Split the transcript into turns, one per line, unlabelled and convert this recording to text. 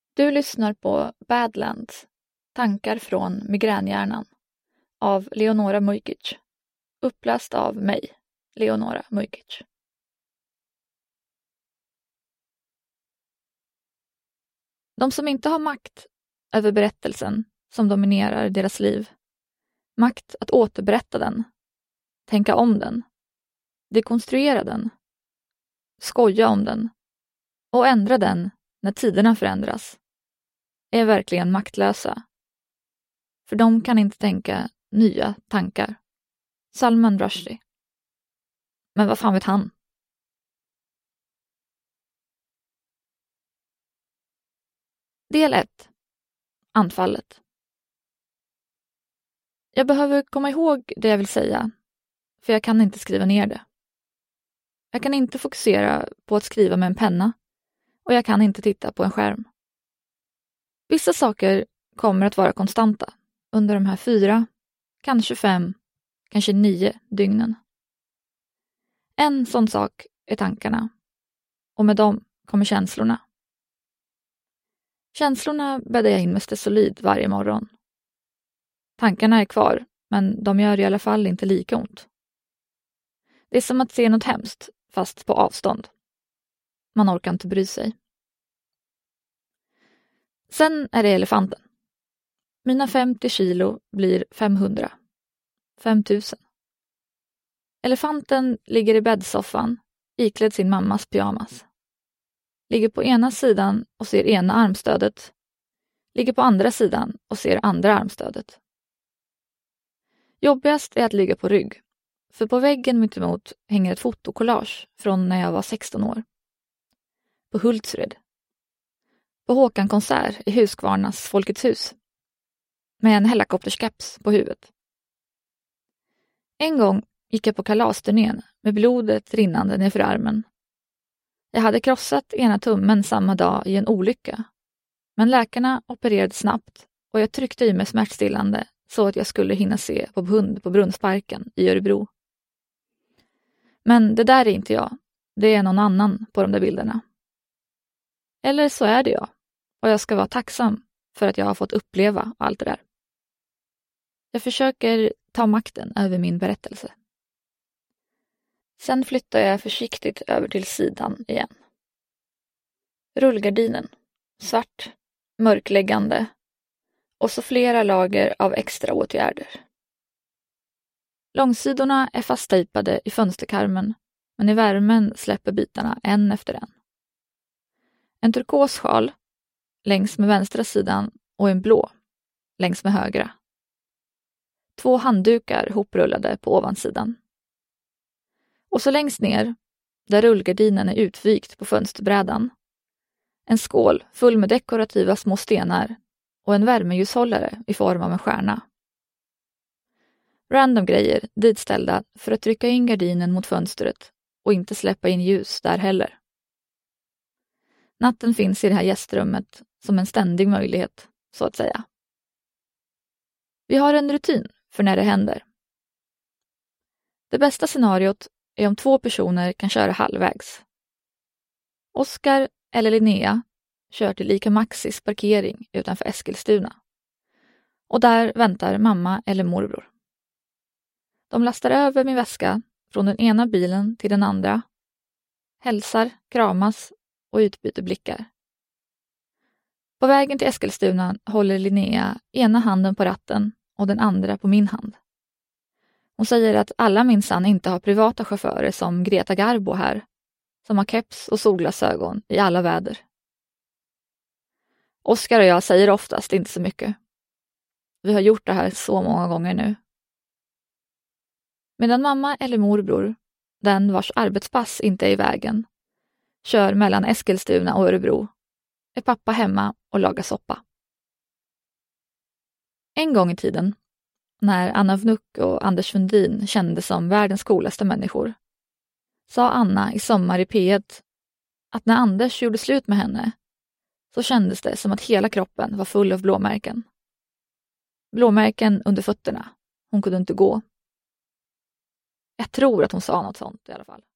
Du lyssnar på Badlands, tankar från migränhjärnan av Leonora Mujkic. Uppläst av mig, Leonora Mujkic. De som inte har makt över berättelsen som dominerar deras liv, makt att återberätta den, tänka om den, dekonstruera den, skoja om den och ändra den när tiderna förändras, är verkligen maktlösa. För de kan inte tänka nya tankar. Salman Rushdie. Men vad fan vet han? Del 1. Anfallet. Jag behöver komma ihåg det jag vill säga, för jag kan inte skriva ner det. Jag kan inte fokusera på att skriva med en penna och jag kan inte titta på en skärm. Vissa saker kommer att vara konstanta under de här 4, kanske 5, kanske 9 dygnen. En sån sak är tankarna, och med dem kommer känslorna. Känslorna bäddar jag in med Stesolid varje morgon. Tankarna är kvar, men de gör i alla fall inte lika ont. Det är som att se något hemskt, fast på avstånd. Man orkar inte bry sig. Sen är det elefanten. Mina 50 kilo blir 500. 5000. Elefanten ligger i bäddsoffan, iklädd sin mammas pyjamas. Ligger på ena sidan och ser ena armstödet. Ligger på andra sidan och ser andra armstödet. Jobbigast är att ligga på rygg. För på väggen mitt emot hänger ett fotokollage från när jag var 16 år. På Hultsfred. På Håkan-konsert i Huskvarnas Folkets hus. Med en helikopterskeps på huvudet. En gång gick jag på kalasturnén med blodet rinnande nerför armen. Jag hade krossat ena tummen samma dag i en olycka. Men läkarna opererade snabbt och jag tryckte i mig smärtstillande så att jag skulle hinna se på hund på Brunnsparken i Örebro. Men det där är inte jag. Det är någon annan på de där bilderna. Eller så är det jag. Och jag ska vara tacksam för att jag har fått uppleva allt det där. Jag försöker ta makten över min berättelse. Sen flyttar jag försiktigt över till sidan igen. Rullgardinen. Svart, mörkläggande och så flera lager av extra åtgärder. Långsidorna är fasttejpade i fönsterkarmen, men i värmen släpper bitarna en efter en. En turkossjal längs med vänstra sidan och en blå längs med högra. 2 handdukar hoprullade på ovansidan. Och så längst ner, där rullgardinen är utvikt på fönsterbrädan, en skål full med dekorativa små stenar och en värmeljushållare i form av en stjärna. Random grejer ditställda för att trycka in gardinen mot fönstret och inte släppa in ljus där heller. Natten finns i det här gästrummet som en ständig möjlighet, så att säga. Vi har en rutin för när det händer. Det bästa scenariot är om 2 personer kan köra halvvägs. Oskar eller Linnea kör till Ica Maxis parkering utanför Eskilstuna. Och där väntar mamma eller morbror. De lastar över min väska från den ena bilen till den andra. Hälsar, kramas och utbyter blickar. På vägen till Eskilstuna håller Linnea ena handen på ratten och den andra på min hand. Hon säger att alla minsann inte har privata chaufförer som Greta Garbo här, som har keps och solglasögon i alla väder. Oskar och jag säger oftast inte så mycket. Vi har gjort det här så många gånger nu. Medan mamma eller morbror, den vars arbetspass inte är i vägen, kör mellan Eskilstuna och Örebro, är pappa hemma och lagar soppa. En gång i tiden, när Anna Vnuk och Anders Fundin kändes som världens coolaste människor, sa Anna i Sommar i P1 att när Anders gjorde slut med henne så kändes det som att hela kroppen var full av blåmärken. Blåmärken under fötterna. Hon kunde inte gå. Jag tror att hon sa något sånt i alla fall.